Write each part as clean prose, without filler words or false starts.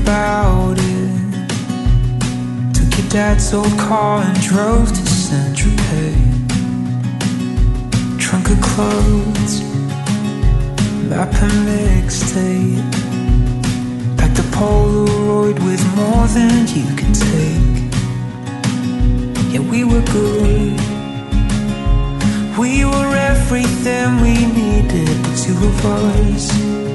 about it. Took your dad's old car and drove to Saint-Tropez. Trunk of clothes, map and mixtape. Packed a Polaroid with more than you could take. Yeah, we were good. We were everything we needed, the two of us.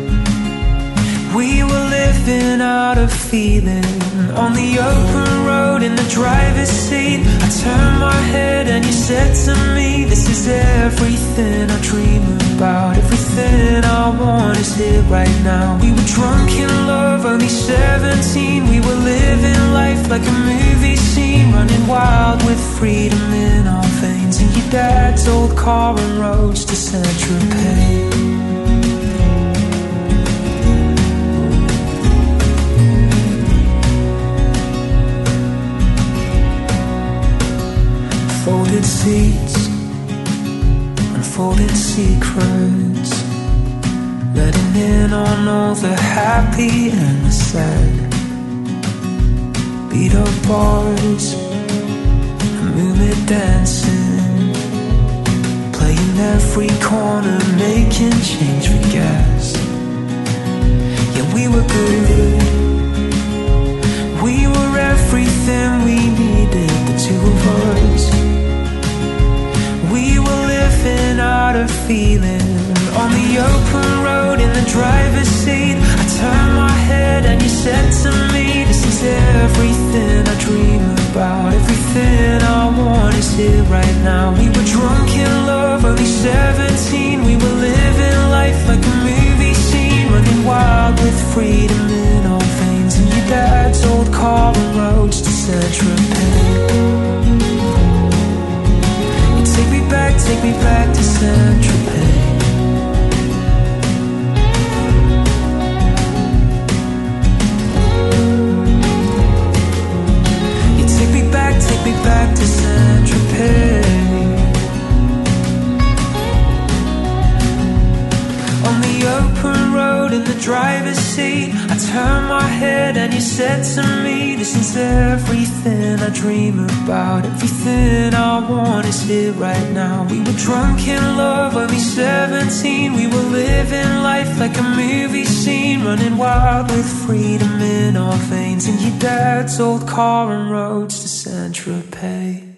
We were living out a feeling on the open road in the driver's seat. I turned my head and you said to me, this is everything I dream about. Everything I want is here right now. We were drunk in love, only 17. We were living life like a movie scene, running wild with freedom in our veins. In your dad's old car and roads to Saint-Tropez. Folded seats, unfolded secrets, letting in on all the happy and the sad. Beat up bars and moonlit dancing, playing every corner, making change for gas. Yeah, we were good. We were everything we needed, the two of us. We were living out a feeling on the open road in the driver's seat. I turned my head and you said to me, this is everything I dream about. Everything I want is here right now. We were drunk in love, only 17. We were living life like a movie scene, running wild with freedom in our veins. In your dad's old car and roads to Saint-Tropez. Take me back to Saint-Tropez. You take me back to Saint-Tropez. On the open road in the driver's seat, I turned my head and you said to me, this is everything I dream about. Everything I want is here right now. We were drunk in love, only 17. We were living life like a movie scene, running wild with freedom in our veins. In your dad's old car and roads to Saint-Tropez.